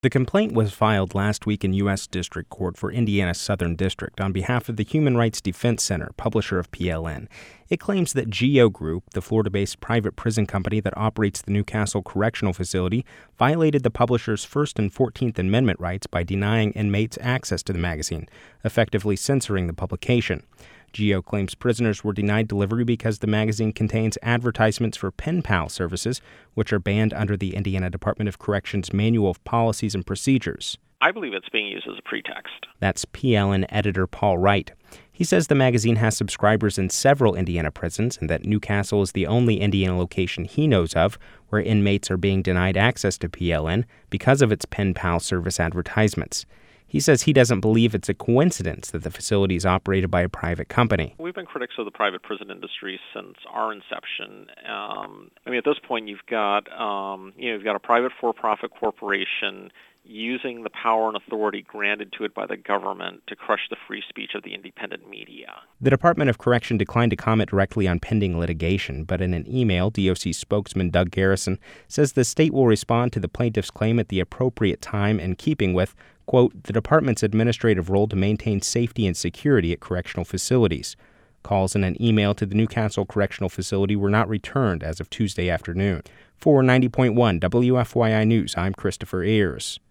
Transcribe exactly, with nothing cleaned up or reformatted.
The complaint was filed last week in U S District Court for Indiana's Southern District on behalf of the Human Rights Defense Center, publisher of P L N. It claims that GEO Group, the Florida-based private prison company that operates the Newcastle Correctional Facility, violated the publisher's First and Fourteenth Amendment rights by denying inmates access to the magazine, effectively censoring the publication. GEO claims prisoners were denied delivery because the magazine contains advertisements for pen pal services, which are banned under the Indiana Department of Corrections Manual of Policies and Procedures. I believe it's being used as a pretext. That's P L N editor Paul Wright. He says the magazine has subscribers in several Indiana prisons and that Newcastle is the only Indiana location he knows of where inmates are being denied access to P L N because of its pen pal service advertisements. He says he doesn't believe it's a coincidence that the facility is operated by a private company. We've been critics of the private prison industry since our inception. Um, I mean, at this point, you've got um, you know you've got a private for-profit corporation using the power and authority granted to it by the government to crush the free speech of the independent media. The Department of Correction declined to comment directly on pending litigation, but in an email, D O C spokesman Doug Garrison says the state will respond to the plaintiff's claim at the appropriate time in keeping with, quote, the department's administrative role to maintain safety and security at correctional facilities. Calls in an email to the Newcastle Correctional Facility were not returned as of Tuesday afternoon. For ninety point one W F Y I News, I'm Christopher Ayers.